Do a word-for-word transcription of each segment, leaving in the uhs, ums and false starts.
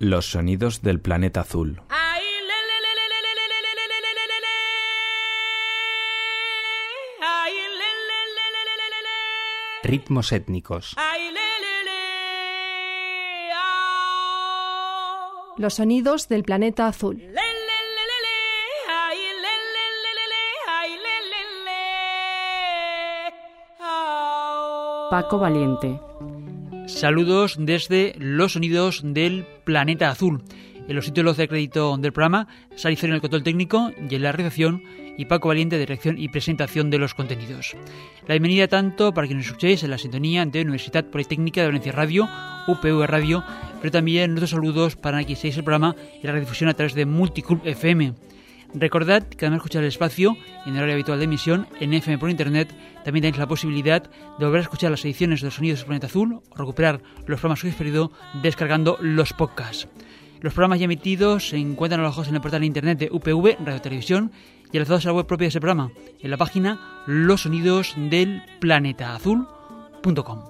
Los sonidos del planeta azul. Ritmos étnicos. Los sonidos del planeta azul. Paco Valiente. Saludos desde Los sonidos del planeta azul. En los títulos de crédito del programa, Sari Zorio en el control técnico y en la realización, y Paco Valiente, dirección y presentación de los contenidos. La bienvenida tanto para que nos escuchéis en la sintonía de Universidad Politécnica de Valencia Radio, U P V Radio, pero también nuestros saludos para que sigáis el programa y la redifusión a través de Multiclub F M. Recordad que además de escuchar el espacio en el horario habitual de emisión en F M por internet, también tenéis la posibilidad de volver a escuchar las ediciones de Los sonidos del planeta azul o recuperar los programas que habéis perdido descargando los podcasts. Los programas ya emitidos se encuentran alojados en el portal de internet de U P V Radio Televisión y enlazados a la web propia de ese programa, en la página los sonidos del planeta azul punto com.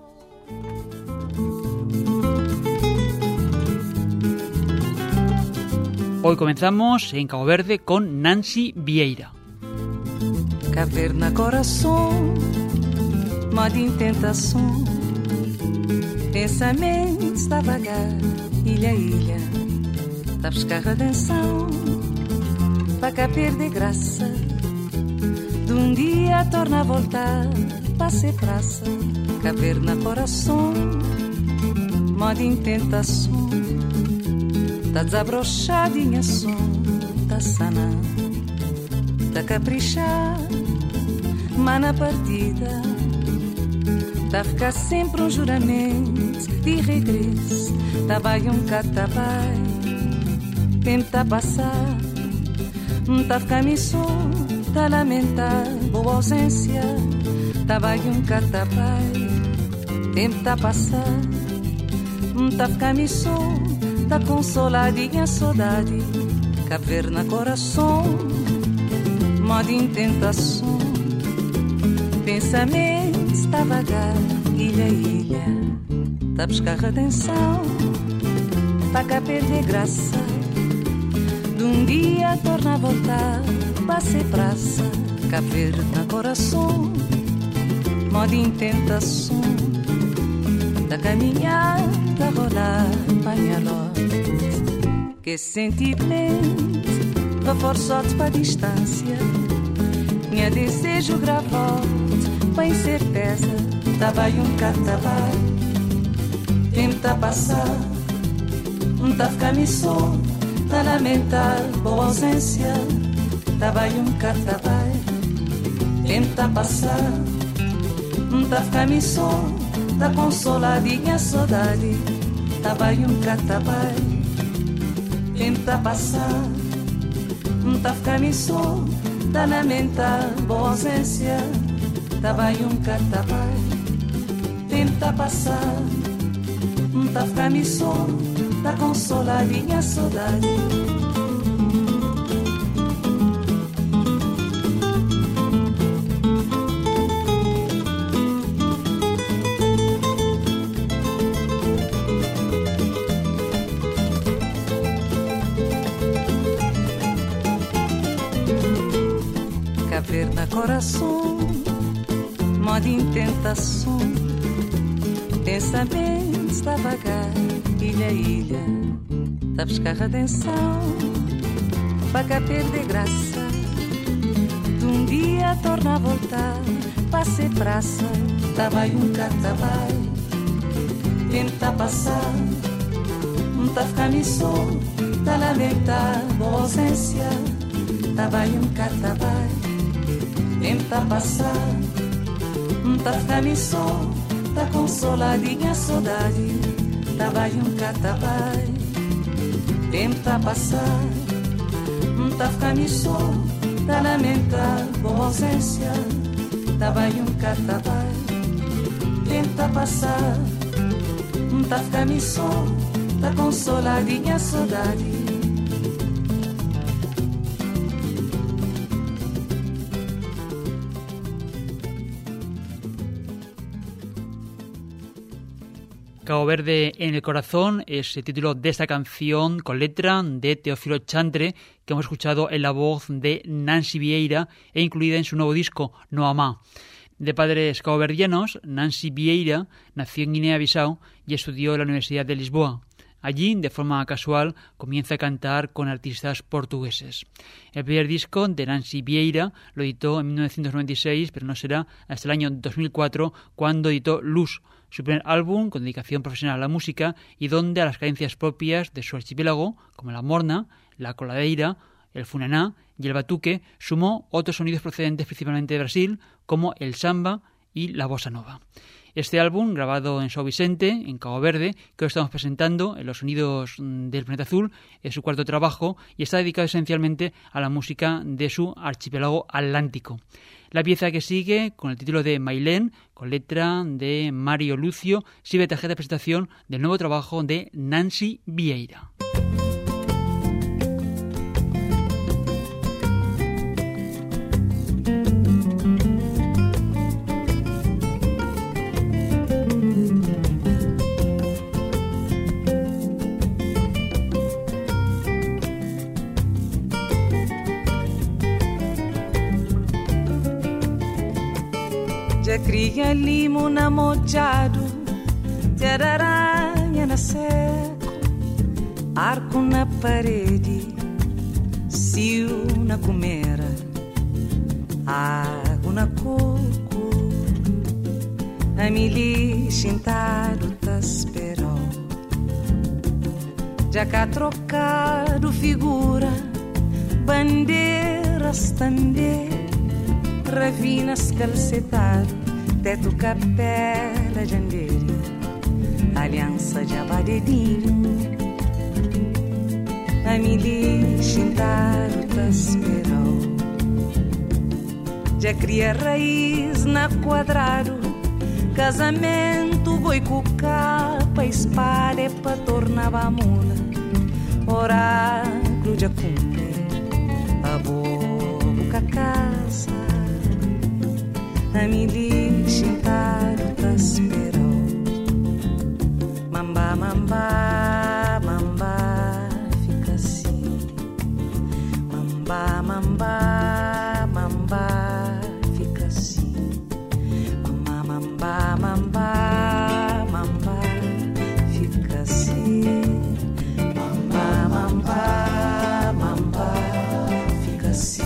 Hoy comenzamos en Cabo Verde con Nancy Vieira. Caverna coração, modo em tentação, pensamentos a vagar, ilha a ilha, a buscar redenção, para cá perder graça, de um dia torna a voltar, para ser praça. Caverna coração, modo em tentação, tá desabrochadinha som, tá sana, tá caprichar, mas na partida tá ficar sempre um juramento de regresso, tá vai um catabai, tempo tá passar, tá ficar missão, tá lamentar, boa ausência, tá vai um catabai, tempo tá passar, tá ficar missão, tá consoladinha saudade, caverna coração, modo em tentação, pensamentos tá vagar, ilha a ilha, tá buscar redenção, pra cá perder graça, de um dia torna a voltar, pra ser praça, caverna coração, modo em tentação, tá caminhar, tá rolar, panhaló, que sentimento reforçado para a distância, minha desejo gravado para incerteza, tá vai um catabai, tempo tá passar, tá ficar missão, tá lamentar, boa ausência, tá vai um catabai, tempo tá passar, tá ficar missão, tá consoladinha saudade, tá vai um catabai, tempo tá passar, tá ficar missão, tá lamentar, boa ausência, tá vai um catabai, tempo tá passar, tá ficar missão, tá consoladinha saudade. Caverna coração, modo em tentação, pensamentos tá vagar, ilha a ilha, tá buscar redenção, para cá perder graça, de um dia torna a voltar, para ser praça, tá vai um catabai, tempo tá passar, tá ficar missão, tá lamentar, boa ausência, tá vai um catabai, tempo tá passar, tá ficar missão, tá consoladinha saudade, tá vai um catabai, tempo tá passar, tá ficar missão, tá lamentar, boa ausência, tá vai um catabai, tempo tá passar, tá ficar missão, tá consoladinha saudade. Cabo Verde en el corazón es el título de esta canción con letra de Teófilo Chantre, que hemos escuchado en la voz de Nancy Vieira e incluida en su nuevo disco, No Amá. De padres caboverdianos, Nancy Vieira nació en Guinea-Bissau y estudió en la Universidad de Lisboa. Allí, de forma casual, comienza a cantar con artistas portugueses. El primer disco de Nancy Vieira lo editó en mil novecientos noventa y seis, pero no será hasta el año dos mil cuatro cuando editó Luz, su primer álbum con dedicación profesional a la música y donde a las cadencias propias de su archipiélago, como la morna, la coladeira, el funaná y el batuque, sumó otros sonidos procedentes principalmente de Brasil, como el samba y la bossa nova. Este álbum, grabado en São Vicente, en Cabo Verde, que hoy estamos presentando en los sonidos del Planeta Azul, es su cuarto trabajo y está dedicado esencialmente a la música de su archipiélago atlántico. La pieza que sigue, con el título de Mailén, con letra de Mario Lucio, sirve de tarjeta de presentación del nuevo trabajo de Nancy Vieira. Já cria limo na mojado, ter aranha na seco, arco na parede, cio na comera, água na coco, a mili sentado tá esperou. Já cá trocado figura, bandeiras também, ravinas calcetado, teto capela jandeira, aliança de abadedinho, a mili chintaro tá esperou. Já cria raiz na quadrado, casamento boi com capa, espada é pra tornar a mula, oráculo já cumpre, a boca casa. A mili chintaro tá esperou. Mamba, mamba, mamba, fica assim. Mamba, mamba, mamba, fica assim. Mamba, mamba, mamba, mamba, fica assim. Mamba, mamba, mamba, fica assim.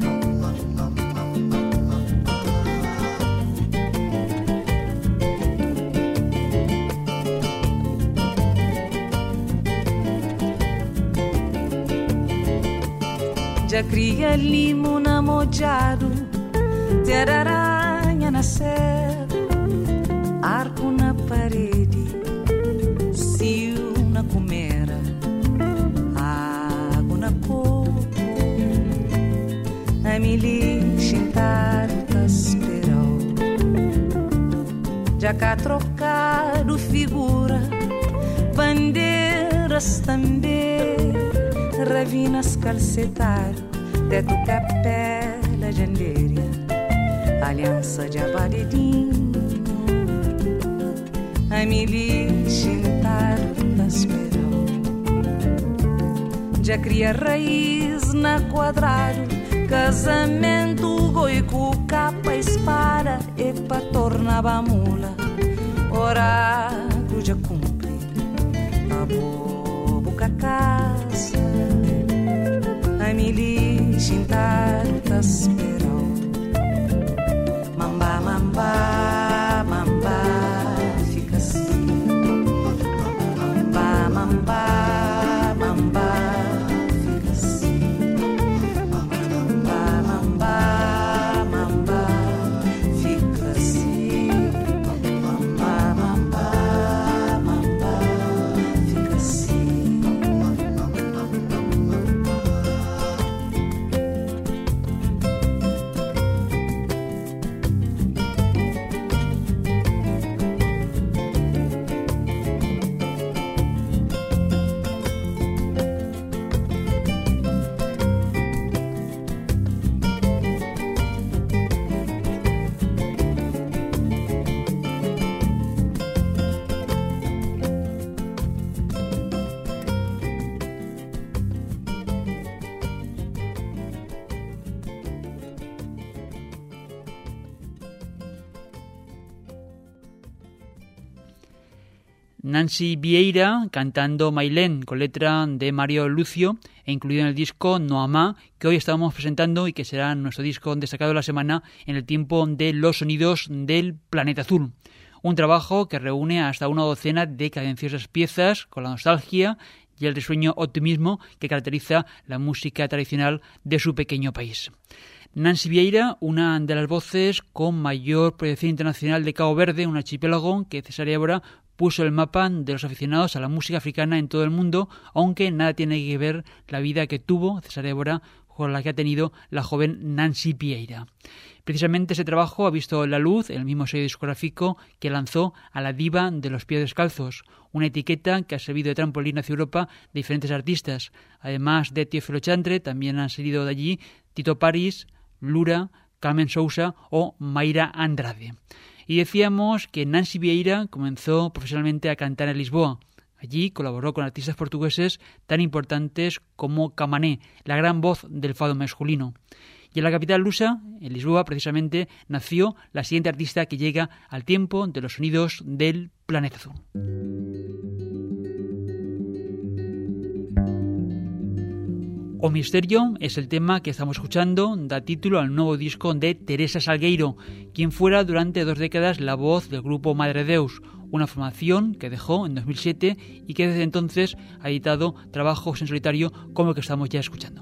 Já cria limo na mojado, ter aranha na serra, arco na parede, cio na comera, água na coco, a mili chintaro tá esperou. Já cá trocado figura, bandeiras também, ravinas calcetado, teto capela jandeira, aliança de abadedinho, a mili chintaro tá esperou. Já cria raiz na quadrado, casamento goi com capa, espada e pra tornar a mula, oráculo já cumpre, a boca casa. A mili chintaro tá esperou. Mamba, mamba, mamba, fica assim. Mamba, mamba, mamba, fica assim. Mamba, mamba, mamba, fica assim. Mamba, mamba, mamba, fica assim. Nancy Vieira cantando Mailén con letra de Mario Lucio e incluido en el disco No Amá, que hoy estamos presentando y que será nuestro disco destacado de la semana en el tiempo de los sonidos del planeta azul. Un trabajo que reúne hasta una docena de cadenciosas piezas con la nostalgia y el risueño optimismo que caracteriza la música tradicional de su pequeño país. Nancy Vieira, una de las voces con mayor proyección internacional de Cabo Verde, un archipiélago que César Évora puso el mapa de los aficionados a la música africana en todo el mundo, aunque nada tiene que ver la vida que tuvo César Évora con la que ha tenido la joven Nancy Vieira. Precisamente ese trabajo ha visto la luz en el mismo sello discográfico que lanzó a la diva de los pies descalzos, una etiqueta que ha servido de trampolín hacia Europa de diferentes artistas. Además de Teófilo Chantre, también han salido de allí Tito Paris, Lura, Carmen Sousa o Mayra Andrade. Y decíamos que Nancy Vieira comenzó profesionalmente a cantar en Lisboa. Allí colaboró con artistas portugueses tan importantes como Camané, la gran voz del fado masculino. Y en la capital lusa, en Lisboa precisamente, nació la siguiente artista que llega al tiempo de los sonidos del planeta azul. O Misterio es el tema que estamos escuchando, da título al nuevo disco de Teresa Salgueiro, quien fuera durante dos décadas la voz del grupo Madre Deus, una formación que dejó en dos mil siete y que desde entonces ha editado trabajos en solitario como el que estamos ya escuchando.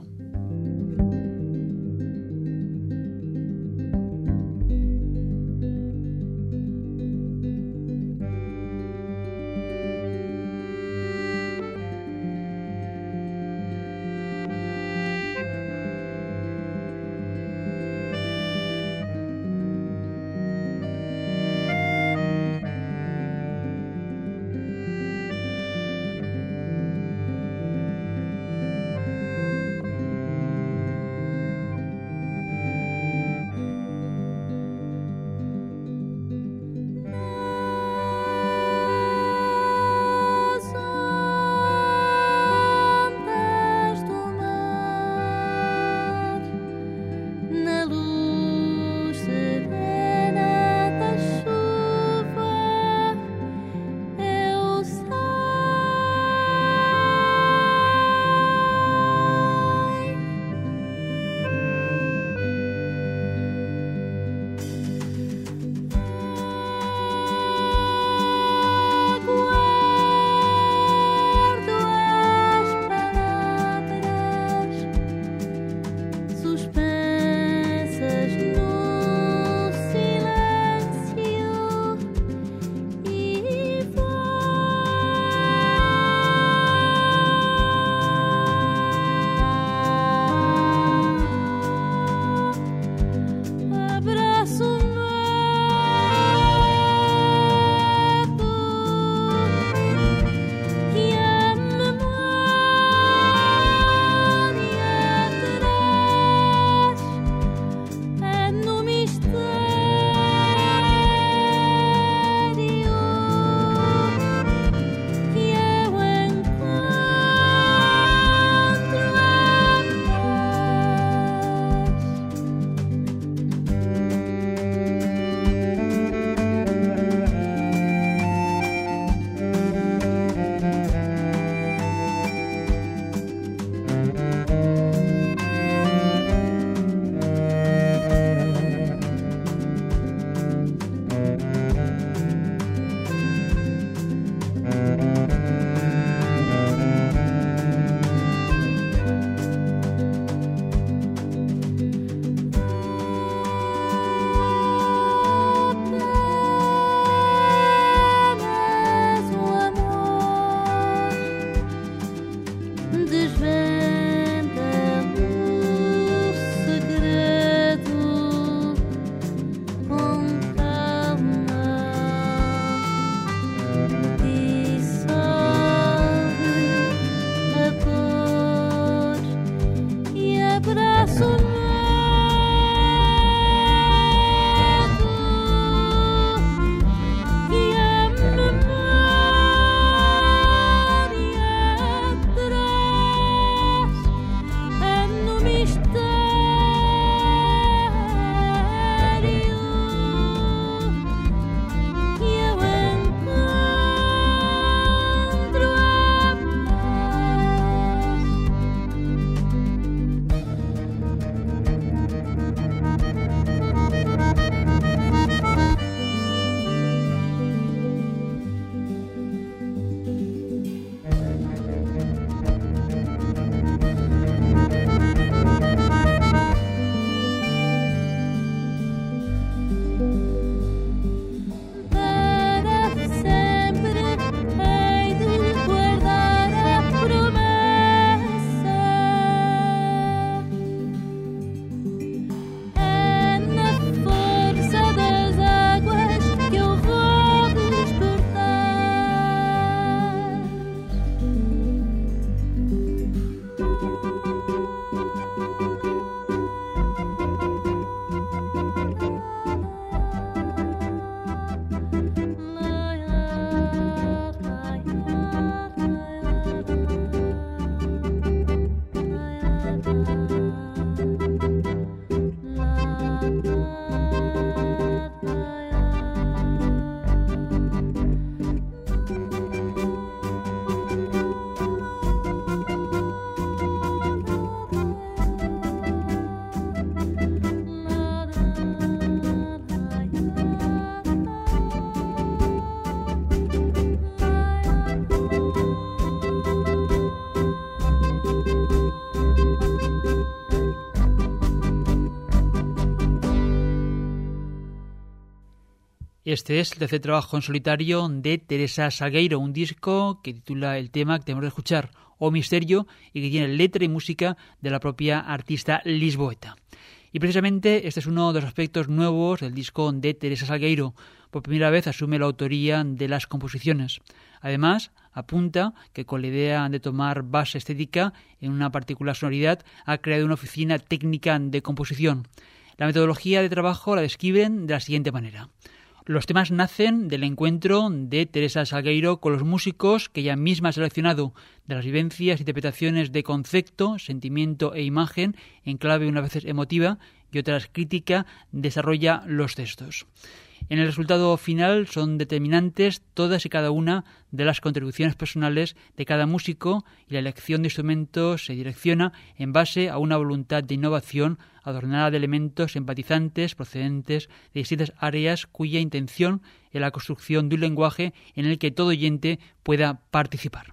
Este es el tercer trabajo en solitario de Teresa Salgueiro, un disco que titula el tema que tenemos que escuchar, O Misterio, y que tiene letra y música de la propia artista lisboeta. Y precisamente este es uno de los aspectos nuevos del disco de Teresa Salgueiro. Por primera vez asume la autoría de las composiciones. Además, apunta que con la idea de tomar base estética en una particular sonoridad ha creado una oficina técnica de composición. La metodología de trabajo la describen de la siguiente manera. Los temas nacen del encuentro de Teresa Salgueiro con los músicos que ella misma ha seleccionado, de las vivencias e interpretaciones de concepto, sentimiento e imagen, en clave unas veces emotiva y otras crítica, desarrolla los textos. En el resultado final son determinantes todas y cada una de las contribuciones personales de cada músico y la elección de instrumentos se direcciona en base a una voluntad de innovación adornada de elementos empatizantes procedentes de distintas áreas cuya intención es la construcción de un lenguaje en el que todo oyente pueda participar.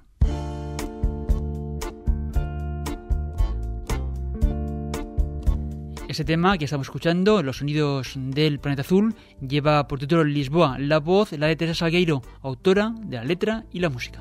Ese tema que estamos escuchando, Los sonidos del planeta azul, lleva por título Lisboa. La voz, la de Teresa Salgueiro, autora de la letra y la música.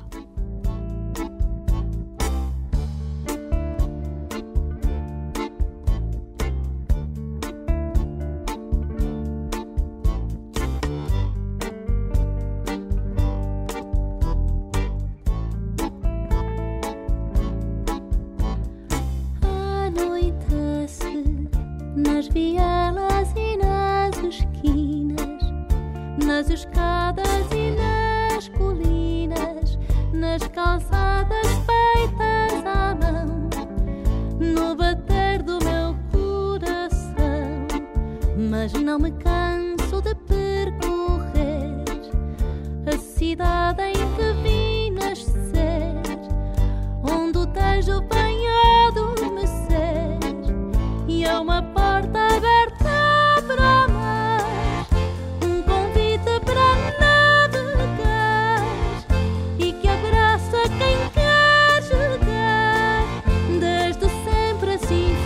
Nas vielas e nas esquinas, nas escadas e nas colinas, nas calçadas feitas à mão, no bater do meu coração. Mas não me canso de percorrer a cidade em que vim nascer, onde o Tejo vem adormecer e é uma porta aberta para o mar, um convite para navegar e que abraça quem quer chegar. Desde sempre assim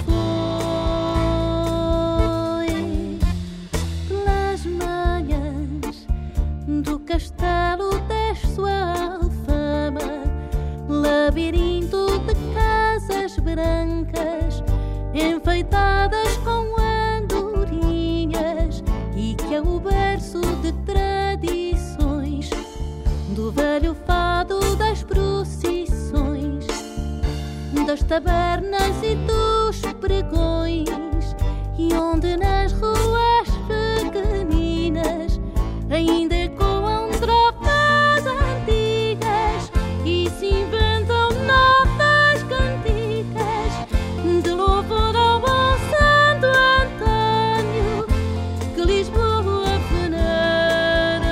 foi. Pelas manhãs do castelo desço a Alfama, labirinto de casas brancas enfeitadas com andorinhas e que é o berço de tradições do velho fado das procissões, das tabernas e dos pregões, e onde nas ruas pequeninas ainda ecoam trovas antigas e se inventam novas cantigas de louvor ao bom Santo Antônio que Lisboa venera.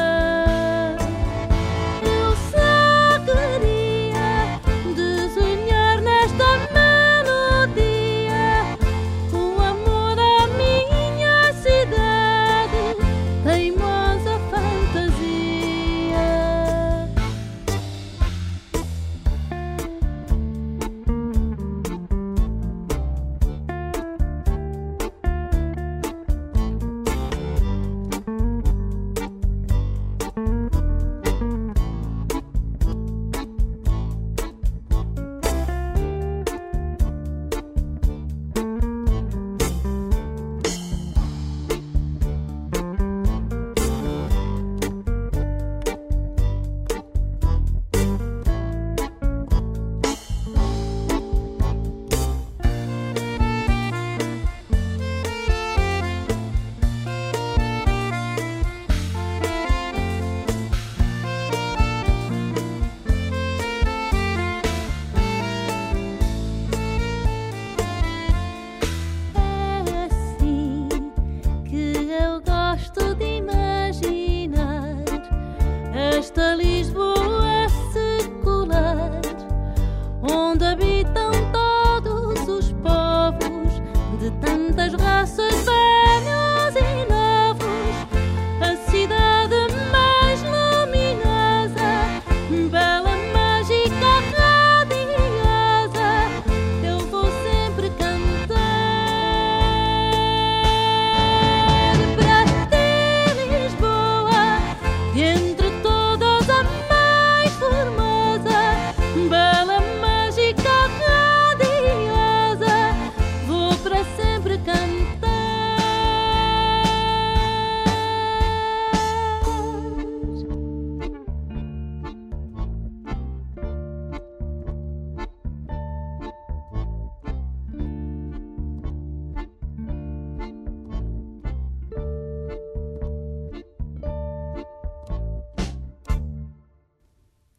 Eu só queria desenhar nesta melodia o amor à minha cidade, teimosa fantasia. Esta Lisboa secular, onde habitam todos os povos de tantas raças, velhos e novos, a cidade mais luminosa, bela, mágica, radiosa, eu vou sempre cantar para ti, Lisboa.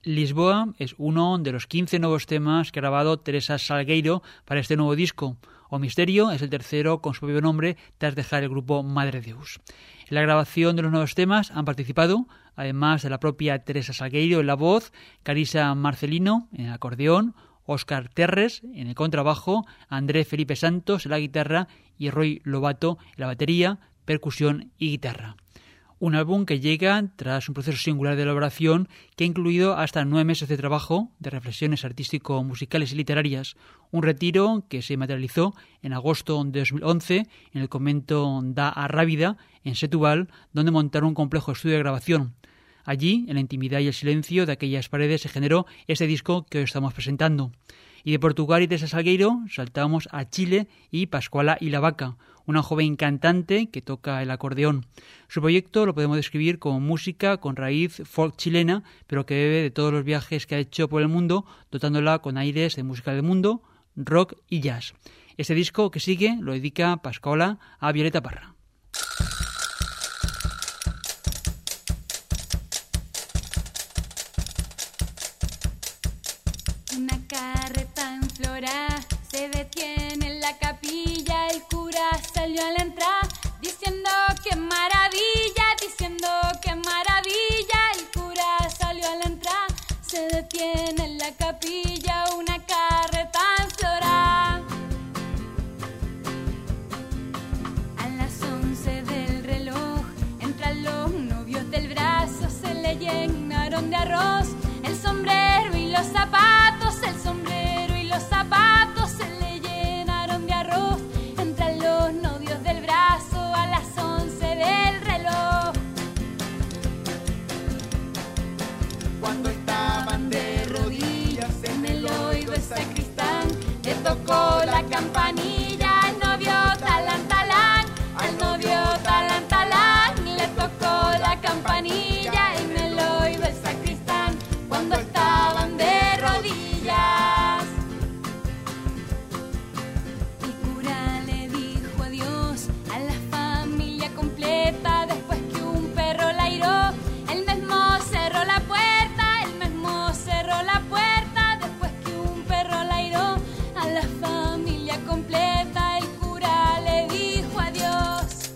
Lisboa es uno de los quince nuevos temas que ha grabado Teresa Salgueiro para este nuevo disco. O Misterio es el tercero con su propio nombre tras dejar el grupo Madre Deus. En la grabación de los nuevos temas han participado, además de la propia Teresa Salgueiro en la voz, Carisa Marcelino en el acordeón, Óscar Terres en el contrabajo, André Felipe Santos en la guitarra y Roy Lobato en la batería, percusión y guitarra. Un álbum que llega tras un proceso singular de elaboración que ha incluido hasta nueve meses de trabajo, de reflexiones artístico-musicales y literarias, un retiro que se materializó en agosto de dos mil once en el convento da Arrábida, en Setúbal, donde montaron un complejo estudio de grabación. Allí, en la intimidad y el silencio de aquellas paredes, se generó este disco que hoy estamos presentando. Y de Portugal y Teresa Salgueiro saltamos a Chile y Pascuala y la Vaca, una joven cantante que toca el acordeón. Su proyecto lo podemos describir como música con raíz folk chilena, pero que bebe de todos los viajes que ha hecho por el mundo, dotándola con aires de música del mundo, rock y jazz. Este disco que sigue lo dedica Pascuala a Violeta Parra. Una carreta en flora se detiene en la capilla, el cura salió a la entrada diciendo qué maravilla, diciendo qué maravilla, el cura salió a la entrada, se detiene en la capilla una carreta en flora. A las once del reloj entran los novios del brazo, se le llenaron de arroz el sombrero y los zapatos, el sombrero y los zapatos se le llenaron de arroz. Entran los novios del brazo a las once del reloj. Cuando estaban de rodillas en el oído el sacristán, le tocó la campanilla al novio talán talán, al novio talán talán, le tocó la campanilla en el oído el sacristán. Cuando estaban de rodillas, el cura le dijo adiós a la familia completa después que un perro la hirió. Él mismo cerró la puerta, él mismo cerró la puerta después que un perro la hirió. A la familia completa el cura le dijo adiós.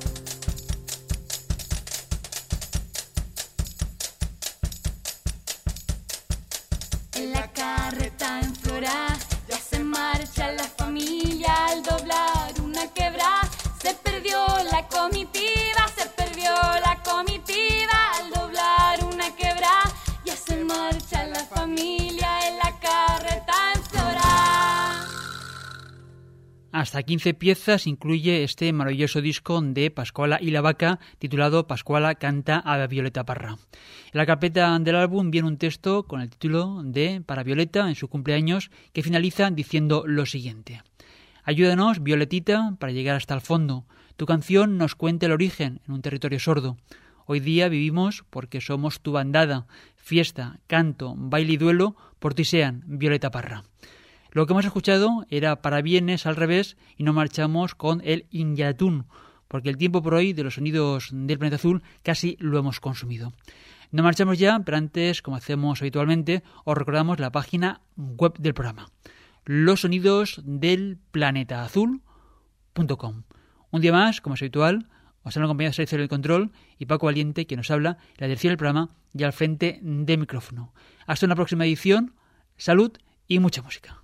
En la carreta en flora ya se marcha la familia, al doblar una quebrada se perdió la comitiva, se perdió la comitiva, al doblar una quebrada ya se marcha la familia en la carreta en flora. Hasta quince piezas incluye este maravilloso disco de Pascuala y la Vaca, titulado Pascuala canta a Violeta Parra. En la carpeta del álbum viene un texto con el título de Para Violeta en su cumpleaños, que finaliza diciendo lo siguiente: ayúdanos, Violetita, para llegar hasta el fondo. Tu canción nos cuenta el origen en un territorio sordo. Hoy día vivimos porque somos tu bandada. Fiesta, canto, baile y duelo por ti sean, Violeta Parra. Lo que hemos escuchado era Parabienes al revés y nos marchamos con el Inyatún, porque el tiempo por hoy de los sonidos del planeta azul casi lo hemos consumido. Nos marchamos ya, pero antes, como hacemos habitualmente, os recordamos la página web del programa, los sonidos del planeta azul punto com. Un día más, como es habitual, os han acompañado Sergio del Control y Paco Valiente, que nos habla en la dirección del programa y al frente del micrófono. Hasta una próxima edición, salud y mucha música.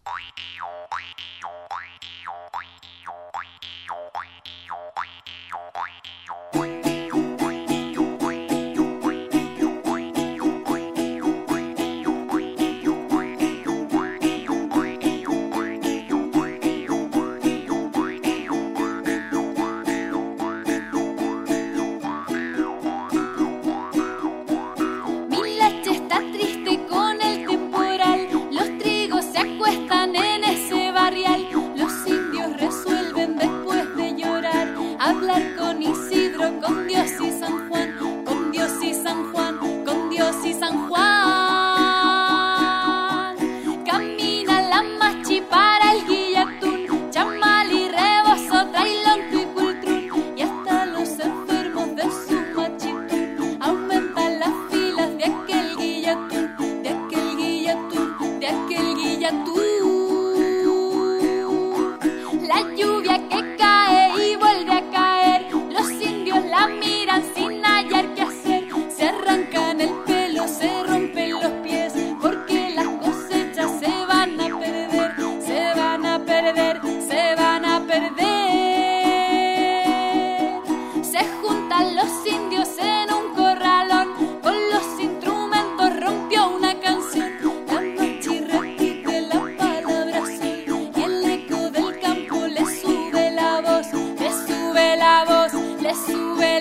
En ese barrial los indios resuelven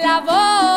la voz.